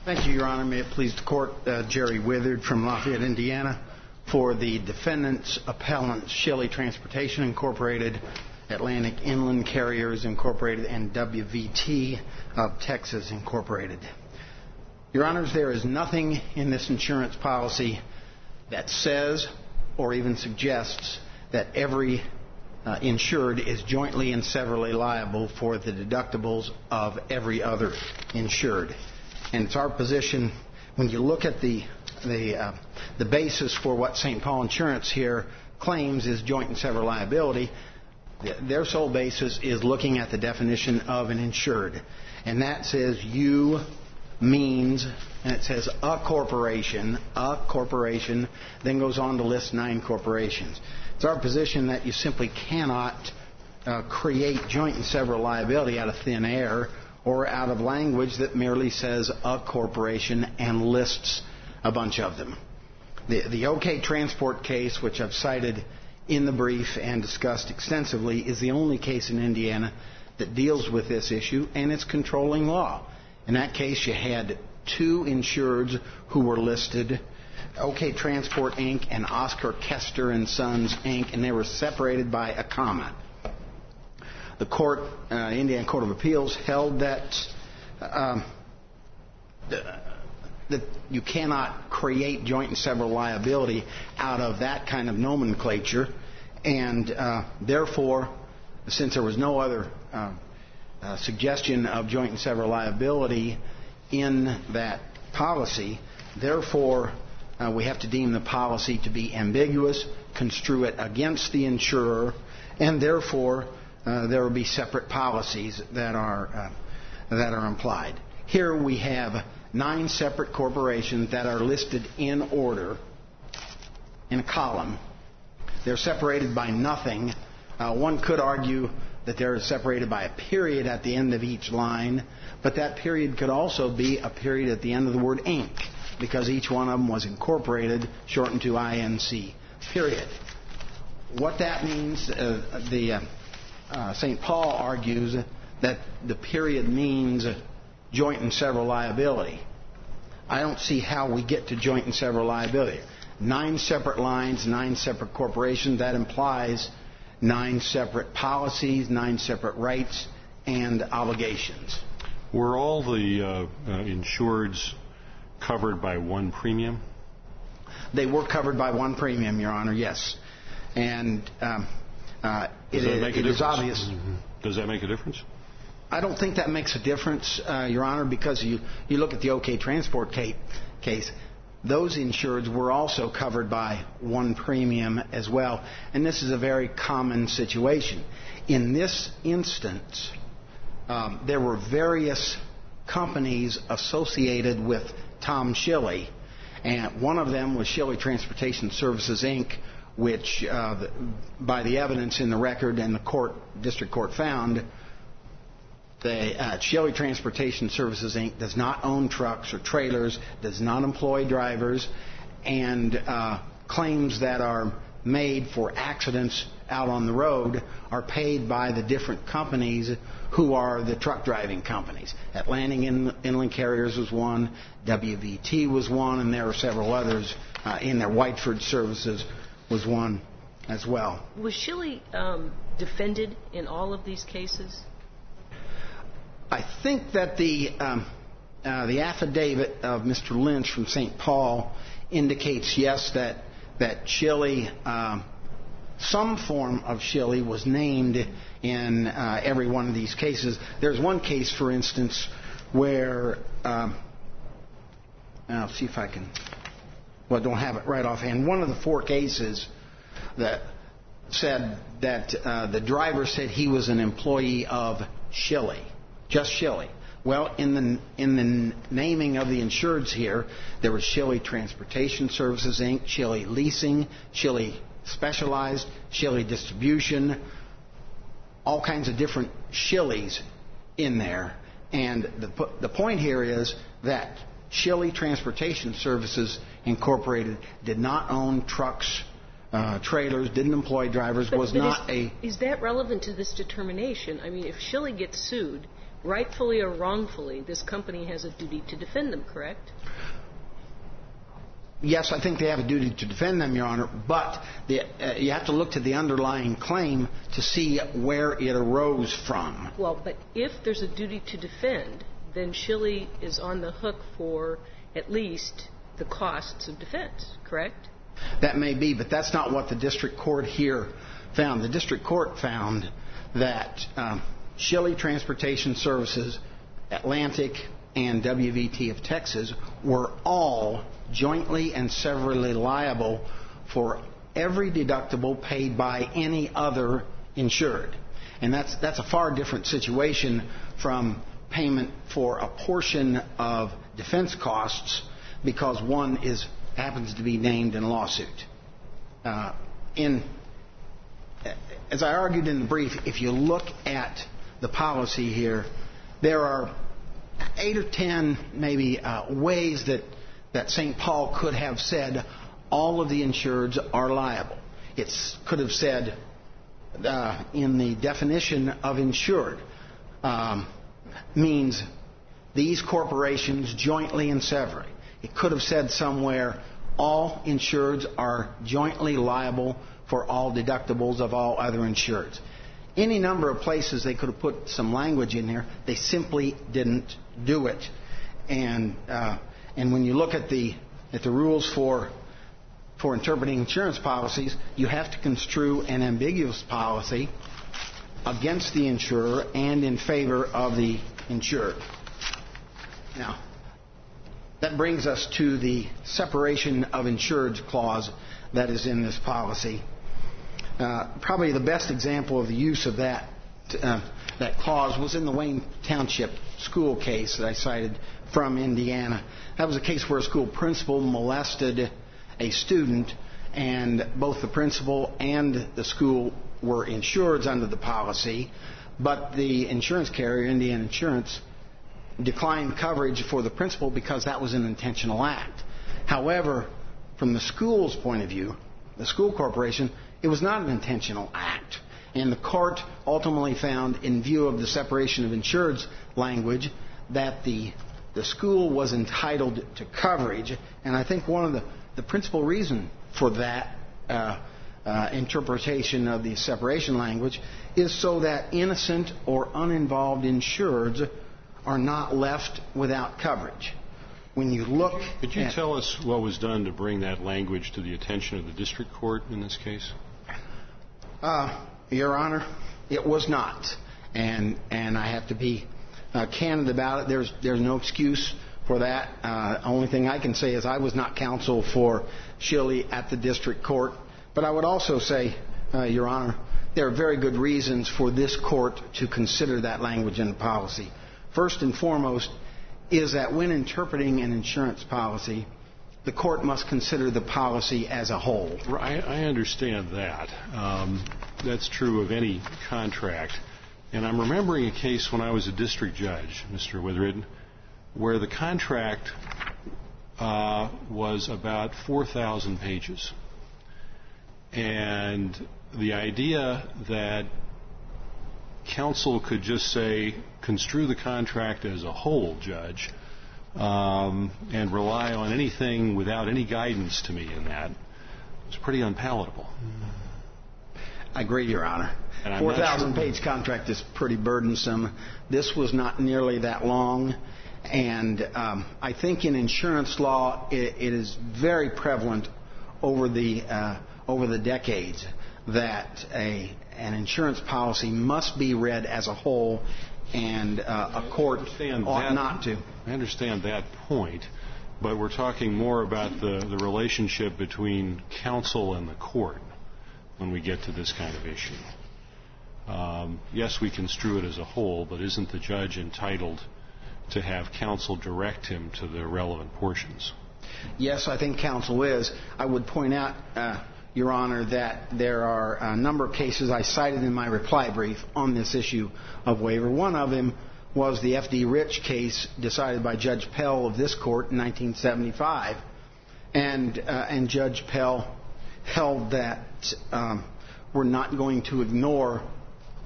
Thank you, Your Honor. May it please the Court, Jerry Withard from Lafayette, Indiana, for the defendants, appellants, Shelley Transportation Incorporated, Atlantic Inland Carriers Incorporated, and WVT of Texas Incorporated. Your Honors, there is nothing in this insurance policy that says or even suggests that every insured is jointly and severally liable for the deductibles of every other insured. And it's our position, when you look at the basis for what St. Paul Insurance here claims is joint and several liability, their sole basis is looking at the definition of an insured. And that says you means, and it says a corporation, then goes on to list 9 corporations. It's our position that you simply cannot create joint and several liability out of thin air or out of language that merely says a corporation and lists a bunch of them. The OK Transport case, which I've cited in the brief and discussed extensively, is the only case in Indiana that deals with this issue, and it's controlling law. In that case, you had 2 insureds who were listed, OK Transport, Inc. and Oscar Kester and Sons, Inc., and they were separated by a comma. The court, Indiana Court of Appeals, held that you cannot create joint and several liability out of that kind of nomenclature, and therefore, since there was no other suggestion of joint and several liability in that policy, therefore we have to deem the policy to be ambiguous, construe it against the insurer, and therefore there will be separate policies that are implied. Here we have 9 separate corporations that are listed in order in a column. They're separated by nothing. One could argue that they're separated by a period at the end of each line, but that period could also be a period at the end of the word Inc., because each one of them was incorporated, shortened to INC, period. What that means, St. Paul argues that the period means joint and several liability. I don't see how we get to joint and several liability. 9 separate lines, 9 separate corporations, that implies 9 separate policies, 9 separate rights and obligations. Were all the insureds covered by one premium? They were covered by one premium, Your Honor, yes. And it is obvious. Does that make a difference? I don't think that makes a difference, Your Honor, because you look at the OK Transport case, those insureds were also covered by one premium as well. And this is a very common situation. In this instance, there were various companies associated with Tom Shelley, and one of them was Shelley Transportation Services, Inc., which, by the evidence in the record and the district court found, Shelley Transportation Services, Inc. does not own trucks or trailers, does not employ drivers, and claims that are made for accidents out on the road are paid by the different companies who are the truck driving companies. Atlantic Inland Carriers was one, WVT was one, and there are several others in there. Whiteford Services was one as well. Was Shelley defended in all of these cases? I think that the affidavit of Mr. Lynch from St. Paul indicates, yes, that Shelley, some form of Shelley was named in every one of these cases. There's one case, for instance, where I'll see if I can. Well, I don't have it right offhand. One of the 4 cases that said that the driver said he was an employee of Shelley, just Shelley. Well, in the naming of the insureds here, there was Shelley Transportation Services, Inc., Shelley Leasing, Shelley Specialized, Shelley Distribution, all kinds of different Shelleys in there. And the point here is that Shelley Transportation Services Incorporated did not own trucks, trailers, didn't employ drivers, Is that relevant to this determination? I mean, if Shelley gets sued, rightfully or wrongfully, this company has a duty to defend them, correct? Yes, I think they have a duty to defend them, Your Honor, but you have to look to the underlying claim to see where it arose from. Well, but if there's a duty to defend, then Schilly is on the hook for at least the costs of defense, correct? That may be, but that's not what the district court here found. The district court found that Schilly Transportation Services, Atlantic, and WVT of Texas were all jointly and severally liable for every deductible paid by any other insured. And that's a far different situation from payment for a portion of defense costs because one happens to be named in a lawsuit. As I argued in the brief, if you look at the policy here, there are 8 or 10 maybe ways that St. Paul could have said all of the insureds are liable. It could have said in the definition of insured means these corporations jointly and severally. It could have said somewhere all insureds are jointly liable for all deductibles of all other insureds. Any number of places they could have put some language in there. They simply didn't do it. And when you look at the rules for interpreting insurance policies, you have to construe an ambiguous policy against the insurer and in favor of the insured. Now, that brings us to the separation of insureds clause that is in this policy. Probably the best example of the use of that clause was in the Wayne Township school case that I cited from Indiana. That was a case where a school principal molested a student, and both the principal and the school were insureds under the policy, but the insurance carrier, Indiana Insurance, declined coverage for the principal because that was an intentional act. However, from the school's point of view, the school corporation, it was not an intentional act. And the court ultimately found, in view of the separation of insureds language, that the school was entitled to coverage. And I think one of the principal reason for that interpretation of the separation language is so that innocent or uninvolved insureds are not left without coverage. When you look Could you tell us what was done to bring that language to the attention of the district court in this case? Your Honor, it was not. And I have to be candid about it. There's no excuse for that. Only thing I can say is I was not counsel for Schilly at the district court. But I would also say, Your Honor, there are very good reasons for this court to consider that language in the policy. First and foremost is that when interpreting an insurance policy, the court must consider the policy as a whole. I understand that. That's true of any contract. And I'm remembering a case when I was a district judge, Mr. Withered, where the contract was about 4,000 pages. And the idea that counsel could just say, construe the contract as a whole, Judge, and rely on anything without any guidance to me in that was pretty unpalatable. I agree, Your Honor. 4,000-page contract is pretty burdensome. This was not nearly that long. And I think in insurance law, it is very prevalent over the decades that an insurance policy must be read as a whole, and a court ought not to. I understand that point, but we're talking more about the relationship between counsel and the court when we get to this kind of issue. Yes, we construe it as a whole, but isn't the judge entitled to have counsel direct him to the relevant portions? Yes, I think counsel is. I would point out, Your Honor, that there are a number of cases I cited in my reply brief on this issue of waiver. One of them was the F.D. Rich case decided by Judge Pell of this court in 1975. And Judge Pell held that we're not going to ignore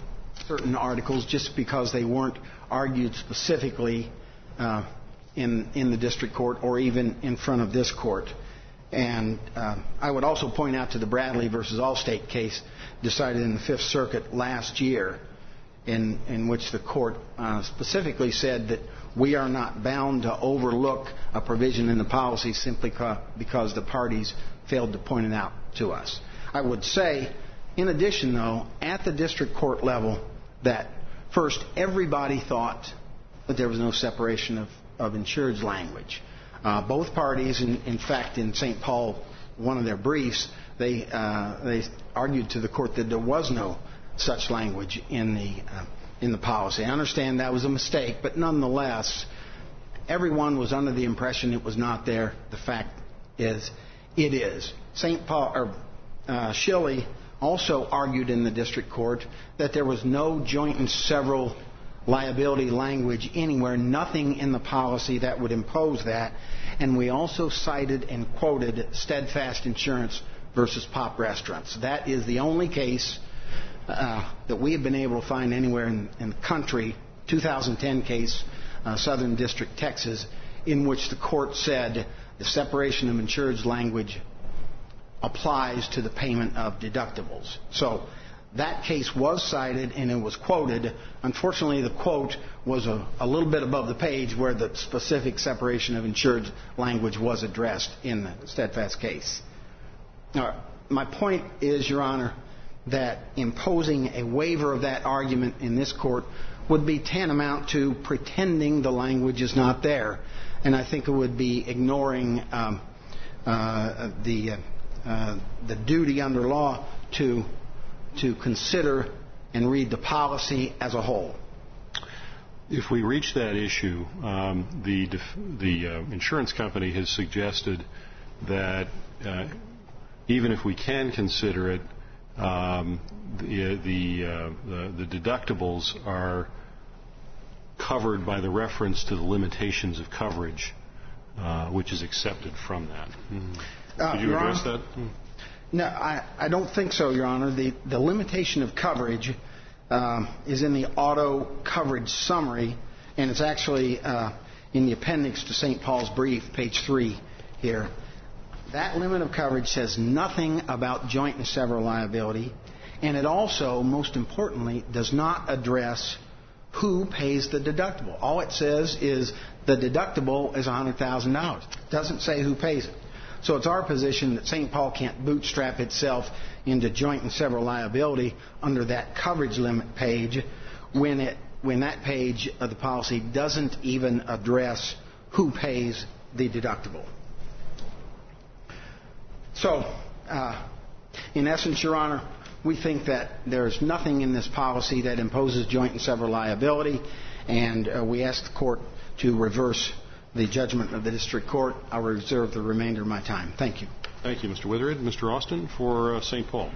certain articles just because they weren't argued specifically in the district court or even in front of this court. And I would also point out to the Bradley versus Allstate case decided in the Fifth Circuit last year, in which the court specifically said that we are not bound to overlook a provision in the policy simply because the parties failed to point it out to us. I would say, in addition, though, at the district court level, that first, everybody thought that there was no separation of insured's language. Both parties, in fact, in St. Paul, one of their briefs, they argued to the court that there was no such language in the policy. I understand that was a mistake, but nonetheless, everyone was under the impression it was not there. The fact is, it is. Schilly also argued in the district court that there was no joint and several liability language anywhere, nothing in the policy that would impose that. And we also cited and quoted Steadfast Insurance versus Pop Restaurants. That is the only case that we have been able to find anywhere in the country, 2010 case, Southern District, Texas, in which the court said the separation of insured's language applies to the payment of deductibles. So that case was cited and it was quoted. Unfortunately, the quote was a little bit above the page where the specific separation of insured's language was addressed in the Steadfast case. My point is, Your Honor, that imposing a waiver of that argument in this court would be tantamount to pretending the language is not there. And I think it would be ignoring the duty under law to consider and read the policy as a whole. If we reach that issue, the insurance company has suggested that even if we can consider it, the deductibles are covered by the reference to the limitations of coverage, which is accepted from that. Could you address that? No, I don't think so, Your Honor. The limitation of coverage is in the auto coverage summary, and it's actually in the appendix to St. Paul's brief, page 3 here. That limit of coverage says nothing about joint and several liability, and it also, most importantly, does not address who pays the deductible. All it says is the deductible is $100,000. It doesn't say who pays it. So it's our position that St. Paul can't bootstrap itself into joint and several liability under that coverage limit page when that page of the policy doesn't even address who pays the deductible. So, in essence, Your Honor, we think that there's nothing in this policy that imposes joint and several liability, and we ask the court to reverse the judgment of the district court. I'll reserve the remainder of my time. Thank you. Thank you, Mr. Withered. Mr. Austin for St. Paul.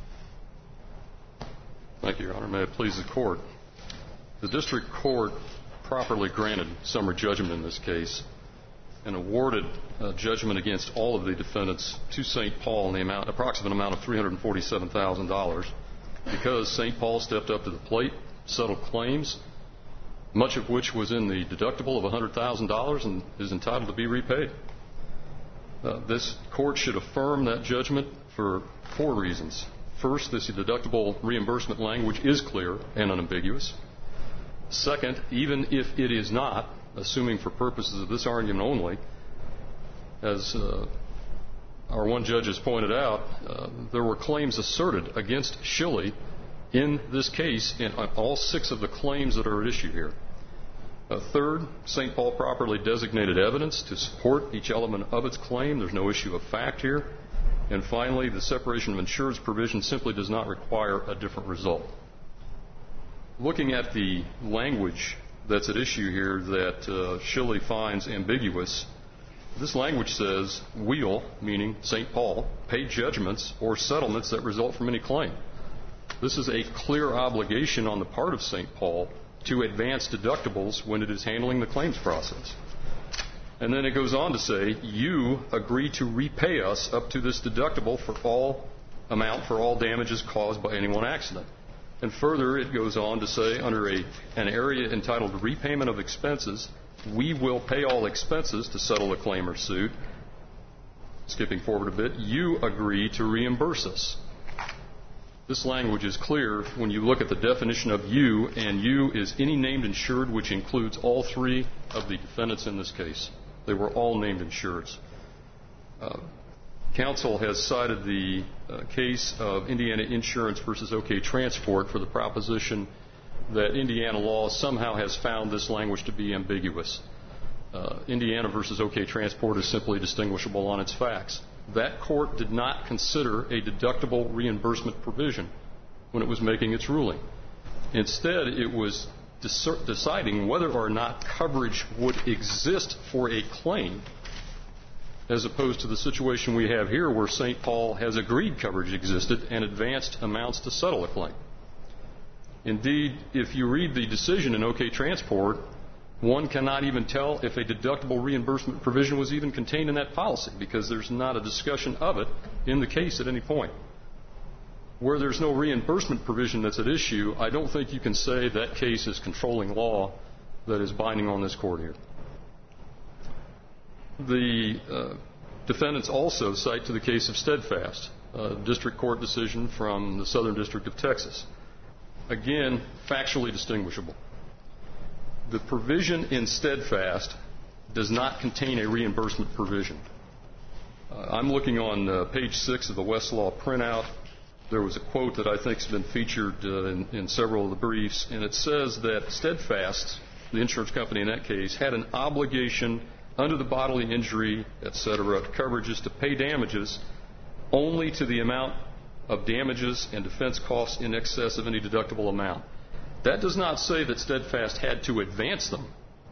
Thank you, Your Honor. May it please the court. The district court properly granted summary judgment in this case and awarded judgment against all of the defendants to St. Paul in the approximate amount of $347,000 because St. Paul stepped up to the plate, settled claims, much of which was in the deductible of $100,000 and is entitled to be repaid. This court should affirm that judgment for 4 reasons. First, this deductible reimbursement language is clear and unambiguous. Second, even if it is not, assuming for purposes of this argument only, as our one judge has pointed out, there were claims asserted against Schilly in this case in all 6 of the claims that are at issue here. Third, St. Paul properly designated evidence to support each element of its claim. There's no issue of fact here. And finally, the separation of insurance provision simply does not require a different result. Looking at the language that's at issue here that Schilly finds ambiguous, this language says, "will," meaning St. Paul, "pay judgments or settlements that result from any claim." This is a clear obligation on the part of St. Paul to advance deductibles when it is handling the claims process. And then it goes on to say, "you agree to repay us up to this deductible for all amount for all damages caused by any one accident." And further, it goes on to say, under an area entitled repayment of expenses, we will pay all expenses to settle a claim or suit. Skipping forward a bit, you agree to reimburse us. This language is clear when you look at the definition of you, and you is any named insured, which includes all three of the defendants in this case. They were all named insureds. Counsel has cited the case of Indiana Insurance versus OK Transport for the proposition that Indiana law somehow has found this language to be ambiguous. Indiana versus OK Transport is simply distinguishable on its facts. That court did not consider a deductible reimbursement provision when it was making its ruling. Instead, it was deciding whether or not coverage would exist for a claim, as opposed to the situation we have here where St. Paul has agreed coverage existed and advanced amounts to settle a claim. Indeed, if you read the decision in OK Transport, one cannot even tell if a deductible reimbursement provision was even contained in that policy, because there's not a discussion of it in the case at any point. Where there's no reimbursement provision that's at issue, I don't think you can say that case is controlling law that is binding on this court here. The defendants also cite to the case of Steadfast, a district court decision from the Southern District of Texas. Again, factually distinguishable. The provision in Steadfast does not contain a reimbursement provision. I'm looking on page 6 of the Westlaw printout. There was a quote that I think has been featured in several of the briefs, and it says that Steadfast, the insurance company in that case, had an obligation under the bodily injury, etc., coverages to pay damages only to the amount of damages and defense costs in excess of any deductible amount. That does not say that Steadfast had to advance them.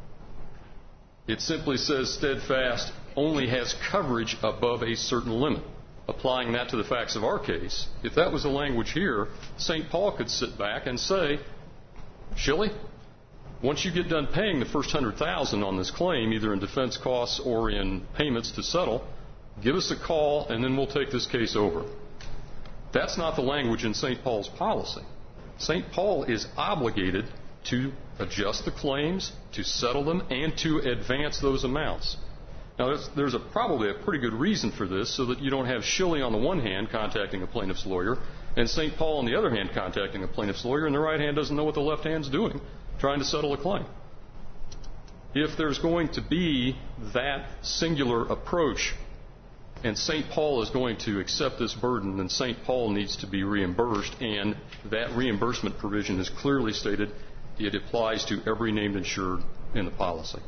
It simply says Steadfast only has coverage above a certain limit. Applying that to the facts of our case, if that was the language here, St. Paul could sit back and say, Shilly, once you get done paying the first $100,000 on this claim, either in defense costs or in payments to settle, give us a call and then we'll take this case over. That's not the language in St. Paul's policy. St. Paul is obligated to adjust the claims, to settle them, and to advance those amounts. Now, there's probably a pretty good reason for this, so that you don't have Shilly on the one hand contacting a plaintiff's lawyer and St. Paul on the other hand contacting a plaintiff's lawyer, and the right hand doesn't know what the left hand's doing, trying to settle a claim. If there's going to be that singular approach and St. Paul is going to accept this burden, then St. Paul needs to be reimbursed, and that reimbursement provision is clearly stated. It applies to every named insured in the policy.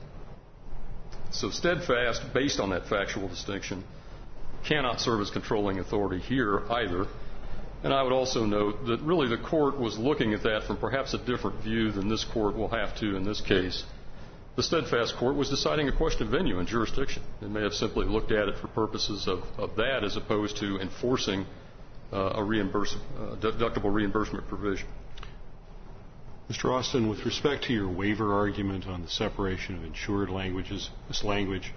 So Steadfast, based on that factual distinction, cannot serve as controlling authority here either. And I would also note that really the court was looking at that from perhaps a different view than this court will have to in this case. The Steadfast court was deciding a question of venue and jurisdiction. It may have simply looked at it for purposes of that as opposed to enforcing a deductible reimbursement provision. Mr. Austin, with respect to your waiver argument on the separation of insured languages, this language,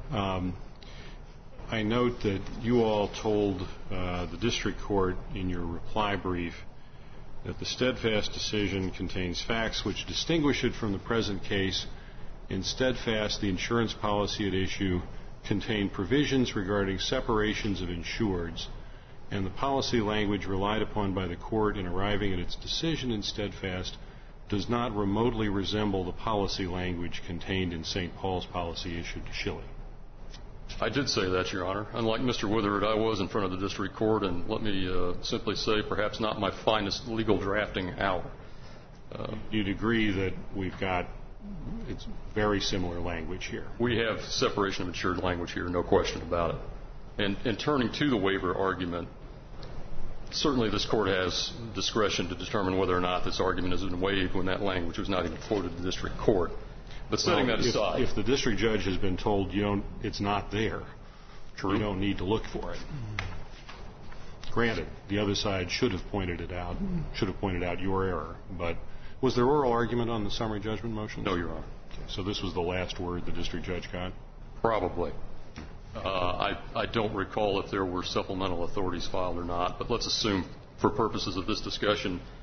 I note that you all told the district court in your reply brief that the Steadfast decision contains facts which distinguish it from the present case. In Steadfast, the insurance policy at issue contained provisions regarding separations of insureds, and the policy language relied upon by the court in arriving at its decision in Steadfast does not remotely resemble the policy language contained in St. Paul's policy issued to Shilly. I did say that, Your Honor. Unlike Mr. Withered, I was in front of the district court, and let me simply say perhaps not my finest legal drafting hour. You'd agree that it's very similar language here? We have separation of insured language here, no question about it. And turning to the waiver argument, certainly this court has discretion to determine whether or not this argument has been waived when that language was not even quoted in the district court. But setting that aside, if the district judge has been told it's not there, true, you don't need to look for it. Granted, the other side should have pointed out your error. But was there oral argument on the summary judgment motion? No, Your Honor. Okay, so this was the last word the district judge got? Probably. I don't recall if there were supplemental authorities filed or not, but let's assume for purposes of this discussion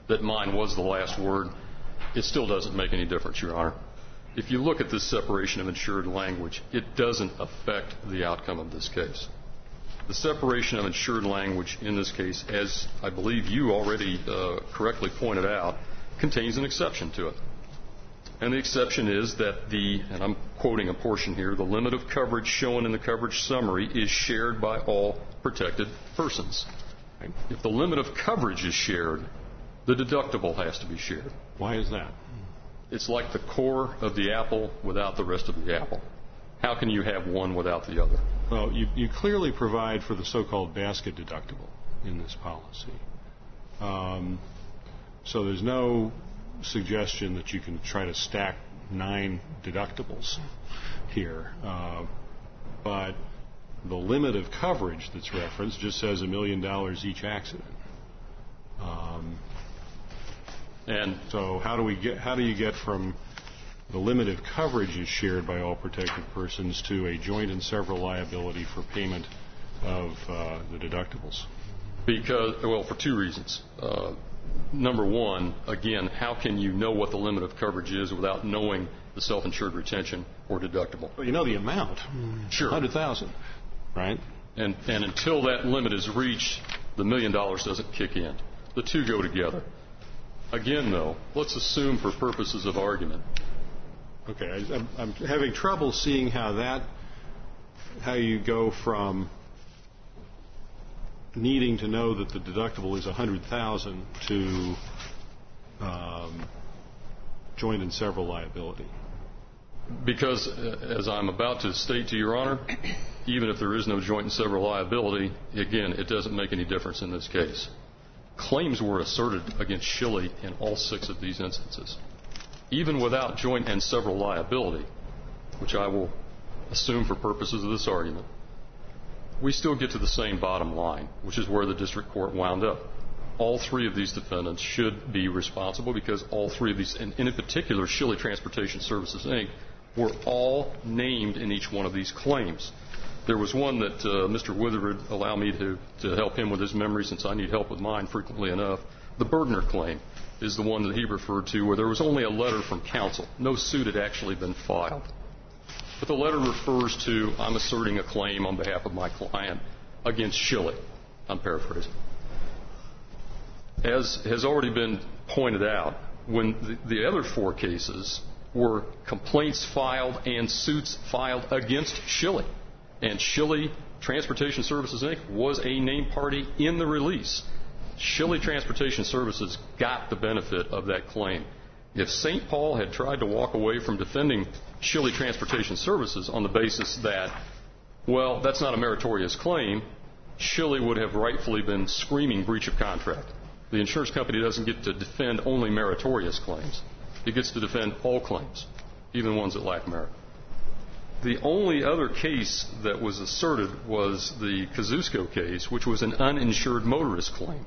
that mine was the last word, it still doesn't make any difference, Your Honor. If you look at this separation of insured language, it doesn't affect the outcome of this case. The separation of insured language in this case, as I believe you already correctly pointed out, contains an exception to it. And the exception is that and I'm quoting a portion here, the limit of coverage shown in the coverage summary is shared by all protected persons. If the limit of coverage is shared, the deductible has to be shared. Why is that? It's like the core of the apple without the rest of the apple. How can you have one without the other? Well, you clearly provide for the so-called basket deductible in this policy. So there's no suggestion that you can try to stack 9 deductibles here. But the limit of coverage that's referenced just says $1 million each accident. And so how do you get from the limit of coverage is shared by all protected persons to a joint and several liability for payment of the deductibles? For 2 reasons. Number one, again, how can you know what the limit of coverage is without knowing the self-insured retention or deductible? Well, you know the amount. Sure. $100,000, right? And until that limit is reached, the $1 million doesn't kick in. The two go together. Again, though, let's assume for purposes of argument. Okay, I'm having trouble seeing how you go from needing to know that the deductible is $100,000 to joint and several liability. Because, as I'm about to state to Your Honor, even if there is no joint and several liability, again, it doesn't make any difference in this case. Claims were asserted against Schilly in all 6 of these instances. Even without joint and several liability, which I will assume for purposes of this argument, we still get to the same bottom line, which is where the district court wound up. All 3 of these defendants should be responsible because all 3 of these, and in particular Schilly Transportation Services, Inc., were all named in each one of these claims. There was one that Mr. Wither would allow me to help him with his memory since I need help with mine frequently enough. The Bergner claim is the one that he referred to where there was only a letter from counsel. No suit had actually been filed. But the letter refers to, I'm asserting a claim on behalf of my client against Schilly. I'm paraphrasing. As has already been pointed out, when the other 4 cases were complaints filed and suits filed against Schilly, and Schilly Transportation Services, Inc. was a named party in the release. Schilly Transportation Services got the benefit of that claim. If St. Paul had tried to walk away from defending Schilly Transportation Services on the basis that, well, that's not a meritorious claim, Schilly would have rightfully been screaming breach of contract. The insurance company doesn't get to defend only meritorious claims. It gets to defend all claims, even ones that lack merit. The only other case that was asserted was the Kosciuszko case, which was an uninsured motorist claim.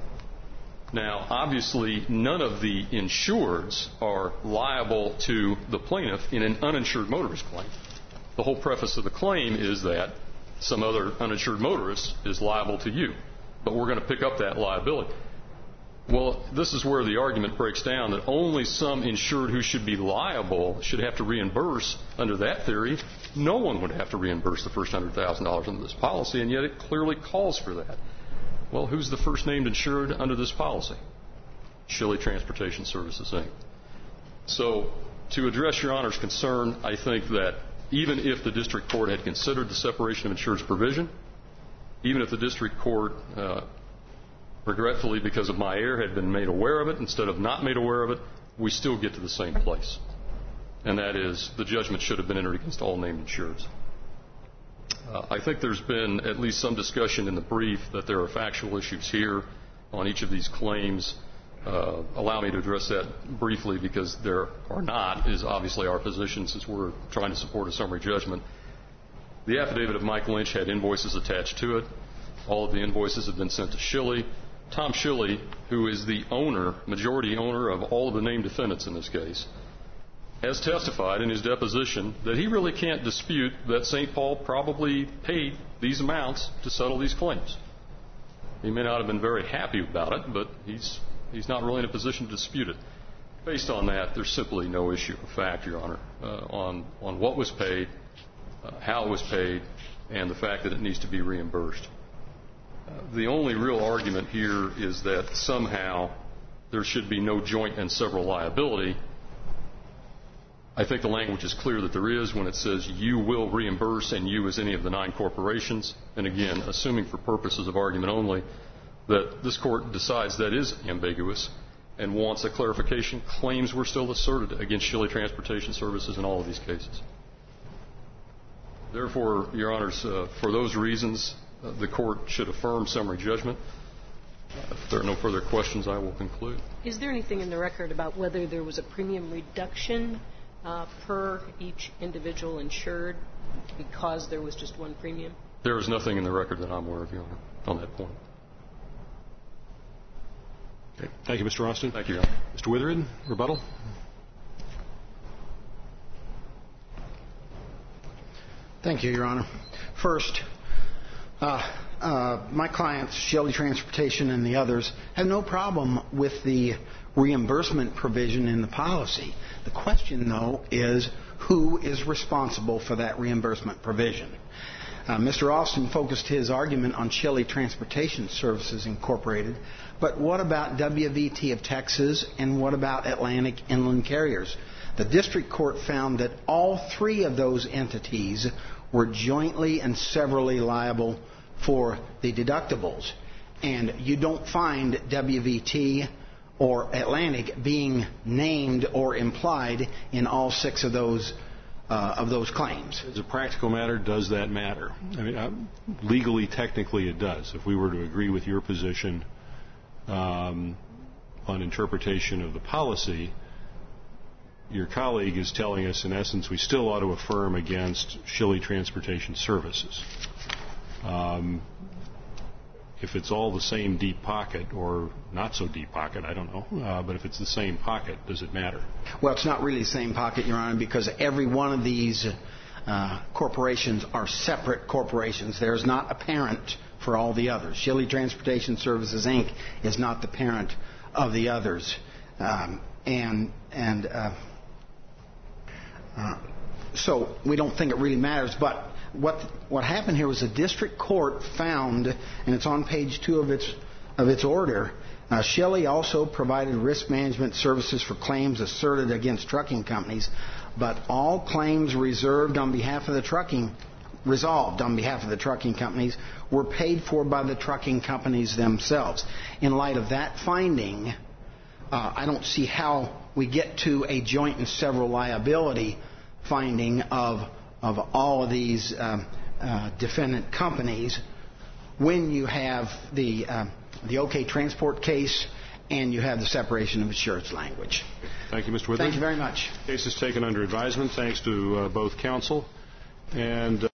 Now, obviously, none of the insureds are liable to the plaintiff in an uninsured motorist claim. The whole preface of the claim is that some other uninsured motorist is liable to you, but we're going to pick up that liability. Well, this is where the argument breaks down that only some insured who should be liable should have to reimburse. Under that theory, no one would have to reimburse the first $100,000 under this policy, and yet it clearly calls for that. Well, who's the first named insured under this policy? Schilly Transportation Services, Inc. So, to address Your Honor's concern, I think that even if the district court had considered the separation of insurance provision, even if the district court, regretfully because of my error, had been made aware of it instead of not made aware of it, we still get to the same place. And that is, the judgment should have been entered against all named insureds. I think there's been at least some discussion in the brief that there are factual issues here on each of these claims. Allow me to address that briefly, because there are not, is obviously our position since we're trying to support a summary judgment. The affidavit of Mike Lynch had invoices attached to it. All of the invoices have been sent to Schilly. Tom Schilly, who is the owner, majority owner of all of the named defendants in this case, has testified in his deposition that he really can't dispute that St. Paul probably paid these amounts to settle these claims. He may not have been very happy about it, but he's He's not really in a position to dispute it. Based on that, there's simply no issue of fact, Your Honor, on what was paid, how it was paid, and the fact that it needs to be reimbursed. The only real argument here is that somehow there should be no joint and several liability. I think the language is clear that there is when it says you will reimburse, and you as any of the 9 corporations. And again, assuming for purposes of argument only that this Court decides that is ambiguous and wants a clarification, claims were still asserted against Shilley Transportation Services in all of these cases. Therefore, Your Honors, for those reasons, the Court should affirm summary judgment. If there are no further questions, I will conclude. Is there anything in the record about whether there was a premium reduction per each individual insured because there was just one premium? There is nothing in the record that I'm aware of, Your Honor, on that point. Okay. Thank you, Mr. Austin. Thank you, Your Honor. Mr. Withered, rebuttal. Thank you, Your Honor. First, my clients, Shilley Transportation and the others, have no problem with the reimbursement provision in the policy. The question, though, is who is responsible for that reimbursement provision. Mr. Austin focused his argument on Shilley Transportation Services Incorporated, but what about WVT of Texas and what about Atlantic Inland Carriers? The district court found that all 3 of those entities were jointly and severally liable for the deductibles. And you don't find WVT or Atlantic being named or implied in all 6 of those claims. As a practical matter, does that matter? I mean, legally, technically, it does. If we were to agree with your position on interpretation of the policy, your colleague is telling us, in essence, we still ought to affirm against Shilley Transportation Services. If it's all the same deep pocket or not so deep pocket, I don't know, but if it's the same pocket, does it matter? Well, it's not really the same pocket, Your Honor, because every one of these corporations are separate corporations. There's not a parent for all the others. Shilley Transportation Services, Inc. is not the parent of the others. So we don't think it really matters. But what happened here was the district court found, and it's on page 2 of its order, Shilley also provided risk management services for claims asserted against trucking companies, but all claims resolved on behalf of the trucking companies were paid for by the trucking companies themselves. In light of that finding, I don't see how we get to a joint and several liability finding of all of these defendant companies when you have the OK Transport case and you have the separation of insurance language. Thank you, Mr. Withered. Thank you very much. Case is taken under advisement. Thanks to both counsel. And